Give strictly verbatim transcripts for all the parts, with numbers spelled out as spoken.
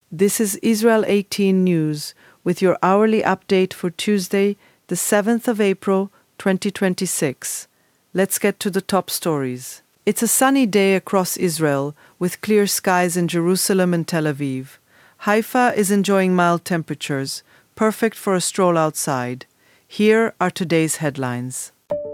This is Israel eighteen News with your hourly update for Tuesday, the seventh of April, twenty twenty-six. Let's get to the top stories. It's a sunny day across Israel with clear skies in Jerusalem and Tel Aviv. Haifa is enjoying mild temperatures, perfect for a stroll outside. Here are today's headlines.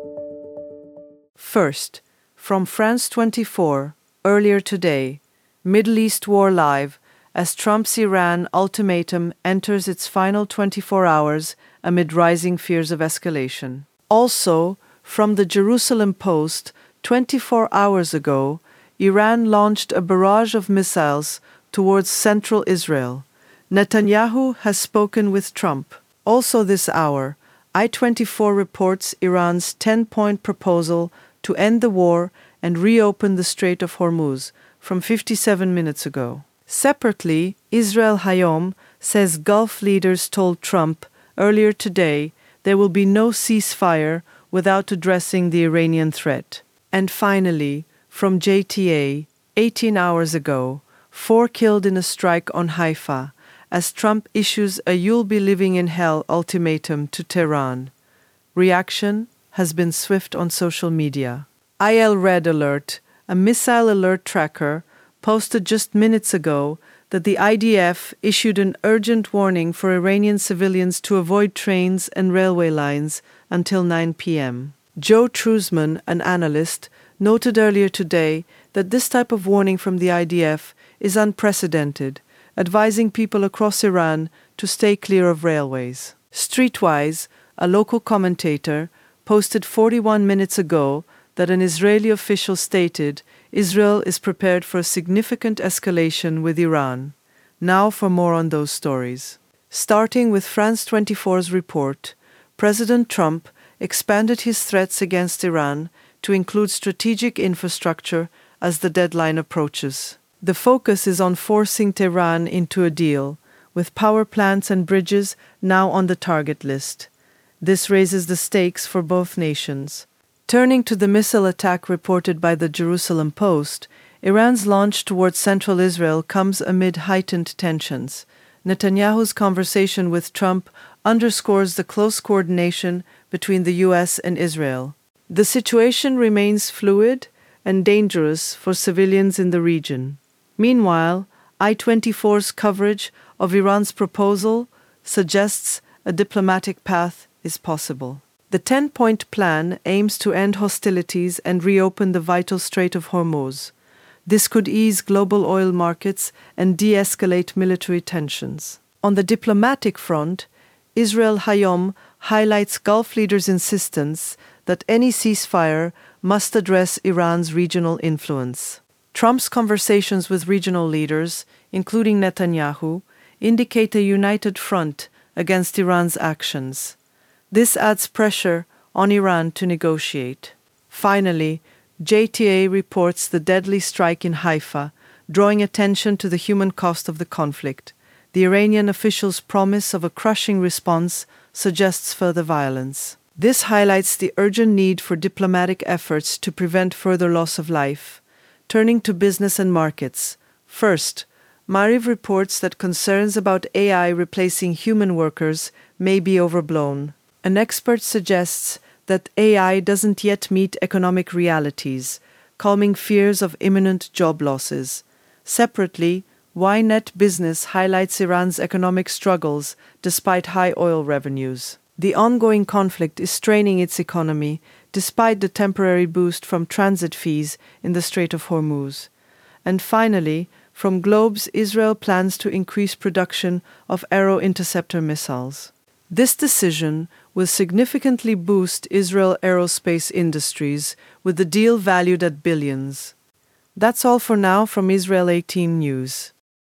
First, from France twenty-four, earlier today, Middle East War Live, as Trump's Iran ultimatum enters its final twenty-four hours amid rising fears of escalation. Also, from the Jerusalem Post, twenty-four hours ago, Iran launched a barrage of missiles towards central Israel. Netanyahu has spoken with Trump. Also this hour, I twenty-four reports Iran's ten-point proposal to end the war and reopen the Strait of Hormuz from fifty-seven minutes ago. Separately, Israel Hayom says Gulf leaders told Trump earlier today there will be no ceasefire without addressing the Iranian threat. And finally, from J T A, eighteen hours ago, four killed in a strike on Haifa, as Trump issues a "you'll be living in hell" ultimatum to Tehran. Reaction has been swift on social media. I L Red Alert, a missile alert tracker, posted just minutes ago that the I D F issued an urgent warning for Iranian civilians to avoid trains and railway lines until nine p.m. Joe Truzman, an analyst, noted earlier today that this type of warning from the I D F is unprecedented, advising people across Iran to stay clear of railways. Streetwise, a local commentator, posted forty-one minutes ago that an Israeli official stated Israel is prepared for a significant escalation with Iran. Now for more on those stories. Starting with France twenty-four's report, President Trump expanded his threats against Iran to include strategic infrastructure as the deadline approaches. The focus is on forcing Tehran into a deal, with power plants and bridges now on the target list. This raises the stakes for both nations. Turning to the missile attack reported by the Jerusalem Post, Iran's launch towards central Israel comes amid heightened tensions. Netanyahu's conversation with Trump underscores the close coordination between the U S and Israel. The situation remains fluid and dangerous for civilians in the region. Meanwhile, I twenty-four's coverage of Iran's proposal suggests a diplomatic path is possible. The ten-point plan aims to end hostilities and reopen the vital Strait of Hormuz. This could ease global oil markets and de-escalate military tensions. On the diplomatic front, Israel Hayom highlights Gulf leaders' insistence that any ceasefire must address Iran's regional influence. Trump's conversations with regional leaders, including Netanyahu, indicate a united front against Iran's actions. This adds pressure on Iran to negotiate. Finally, J T A reports the deadly strike in Haifa, drawing attention to the human cost of the conflict. The Iranian officials' promise of a crushing response suggests further violence. This highlights the urgent need for diplomatic efforts to prevent further loss of life. Turning to business and markets. First, Maariv reports that concerns about A I replacing human workers may be overblown. An expert suggests that A I doesn't yet meet economic realities, calming fears of imminent job losses. Separately, Ynet Business highlights Iran's economic struggles despite high oil revenues. The ongoing conflict is straining its economy despite the temporary boost from transit fees in the Strait of Hormuz. And finally, from Globes, Israel plans to increase production of Arrow interceptor missiles. This decision will significantly boost Israel aerospace industries, with the deal valued at billions. That's all for now from Israel eighteen News.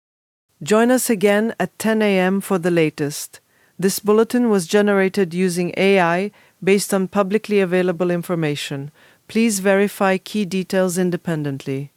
Join us again at ten a.m. for the latest. This bulletin was generated using A I based on publicly available information. Please verify key details independently.